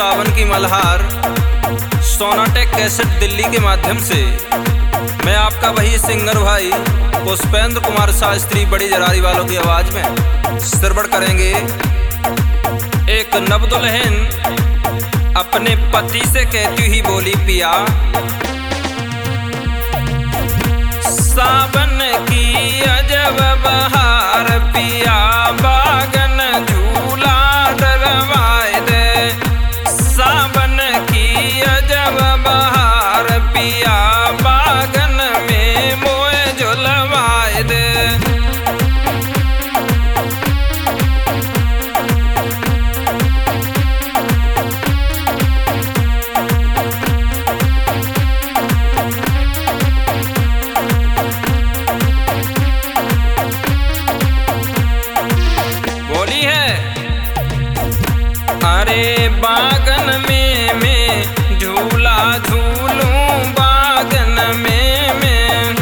सावन की मल्हार सोनाटेक कैसेट दिल्ली के माध्यम से मैं आपका वही सिंगर भाई पुष्पेंद्र कुमार शास्त्री बड़ी जरारी वालों की आवाज में सरवड़ करेंगे एक नव दुल्हन अपने पति से कहती ही बोली, पिया सावन की अजब बहार, पिया बागन झूला डलवाए दे। सावन की अजब बहार, पिया बागन में मोए झुलवाए दे। अरे बागन में मैं झूला झूलूं, बागन में मैं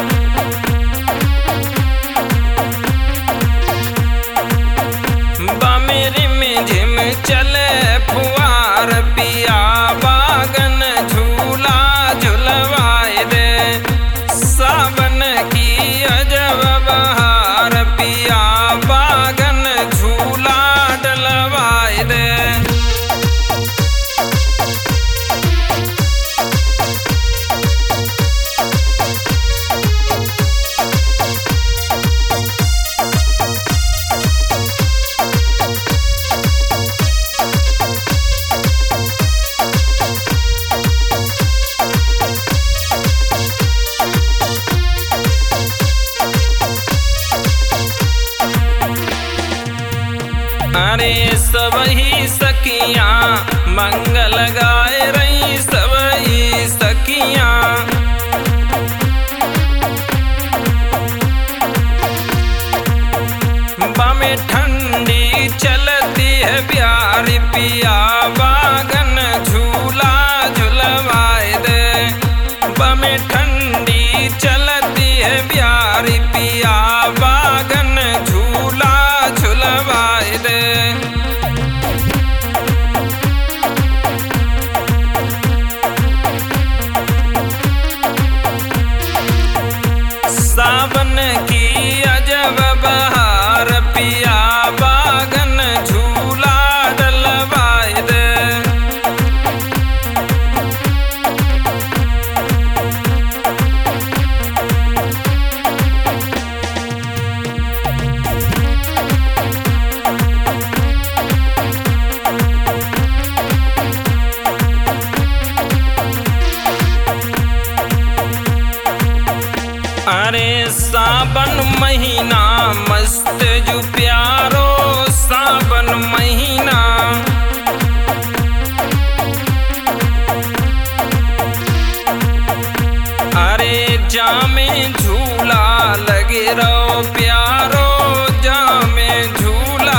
बामेरी में झिम चले फुआर, पिया बागन झूला झुलवाए दे। सावन की अजब बहार, पिया बागन झूला डलवाए दे। अरे सब ही सखियां मंगल गाए रही, सब ही सखियां बामे ठंडी चलती है प्यारी, पिया बागन झूला झुलवाए दे। बामे ठंडी चलती है प्यारी, पिया बागन झूला झुलवाए दे। सावन की अजब बहार, पिया बागन झूला डलवाए दे। अरे सावन महीना मस्त जो प्यारो, सावन महीना अरे जामे झूला लगे रहो प्यारो, जामे झूला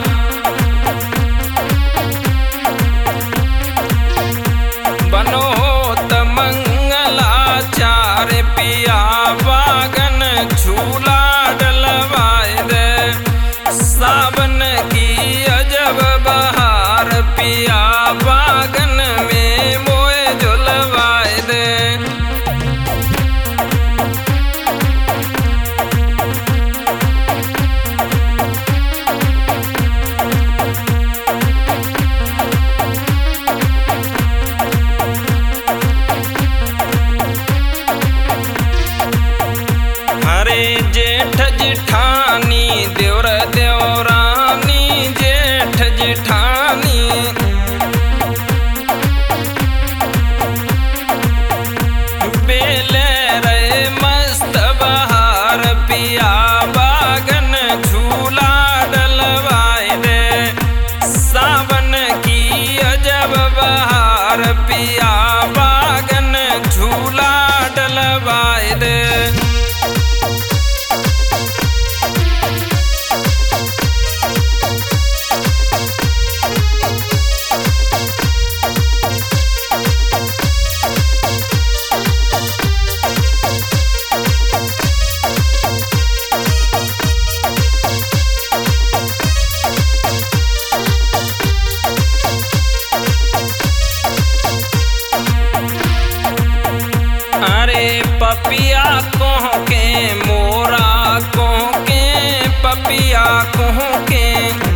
बनो त मंगलाचार, पिया बागन झूला डलवाए दे। सावन की अजब बहार, पिया बागन में मोए झुलवाए दे। अरे जेठ जिठानी देवर देवरानी, जेठ जिठानी बेले रहे मस्त बहार, पिया बागन झूला डलवाए दे। सावन की अजब बहार, पिया बागन झूला डलवाए दे। पपिया कोह के मोरा कोह के पपिया कोह के।